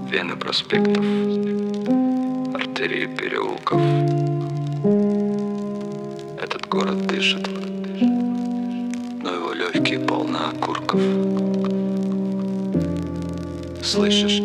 Вены проспектов, артерии переулков. Этот город дышит, но его легкие полны окурков. Слышишь?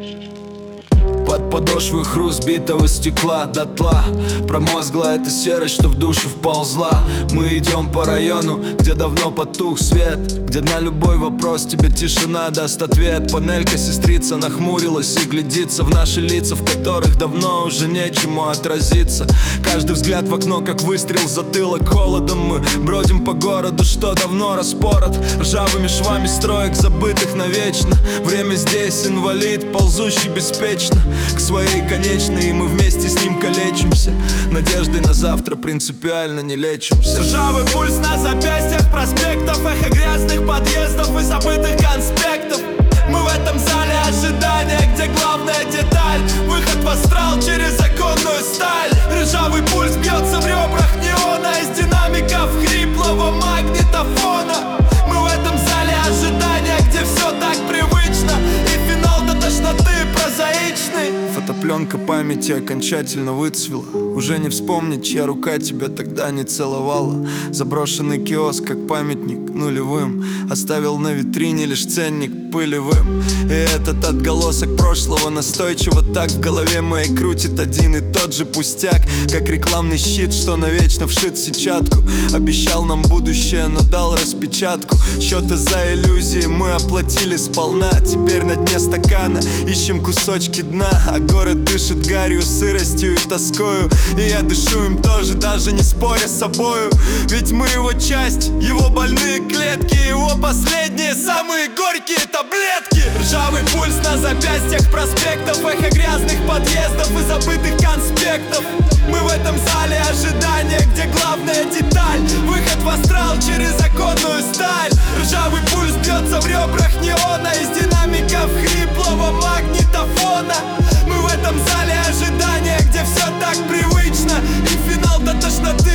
Под подошвы хруст битого стекла дотла. Промозгла эта серость, что в душу вползла. Мы идем по району, где давно потух свет, где на любой вопрос тебе тишина даст ответ. Панелька сестрица нахмурилась и глядится в наши лица, в которых давно уже нечему отразиться. Каждый взгляд в окно, как выстрел в затылок. Холодом мы бродим по городу, что давно распорот ржавыми швами строек, забытых навечно. Время здесь инвалид, ползущий беспечно к своей конечной, и мы вместе с ним калечимся. Надеждой на завтра принципиально не лечимся. Ржавый пульс на запястьях проспектов, эхо грязных подъездов и забытых конспектов. Мы в этом зале ожидания, где главная деталь — выход в астрал через законную сталь. Ржавый пульс бьется в ребрах неона из динамиков хриплого магнитофона. Мы в этом зале ожидания, где все так привычно, и финал до тошноты прозаичный. Фотопленка памяти окончательно выцвела. Уже не вспомнить, чья рука тебя тогда не целовала. Заброшенный киоск, как памятник нулевым, оставил на витрине лишь ценник пылевым. И этот отголосок прошлого настойчиво так в голове моей крутит один и тот же пустяк, как рекламный щит, что навечно вшит в сетчатку. Обещал нам будущее, но дал распечатку. Счеты за иллюзии мы оплатили сполна. Теперь на дне стакана ищем кусочки дна, а город дышит гарью, сыростью и тоскою. И я дышу им тоже, даже не споря с собою. Ведь мы его часть, его больные клетки, его последние, самые горькие таблетки. Ржавый пульс на запястьях проспектов, эхо грязных подъездов и забытых конспектов. Мы в этом зале ожидания, где главная деталь — выход в астрал через законную сталь. Ржавый пульс бьется в ребрах неона из динамиков хриплого магнитофона. Мы в этом зале ожидания, где все так привычно, и финал до тошноты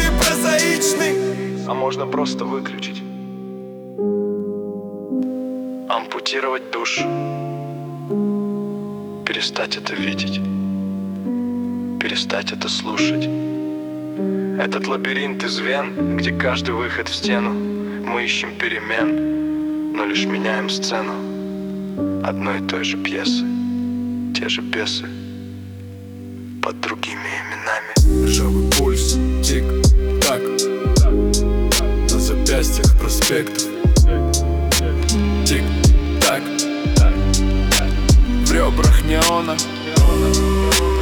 прозаичный. А можно просто выключить, ампутировать душу, перестать это видеть, перестать это слушать. Этот лабиринт из вен, где каждый выход в стену. Мы ищем перемен, но лишь меняем сцену одной и той же пьесы. Те же бесы под другими именами. Ржавый пульс, тик-так, на запястьях проспектов. Тик-так, в ребрах неона.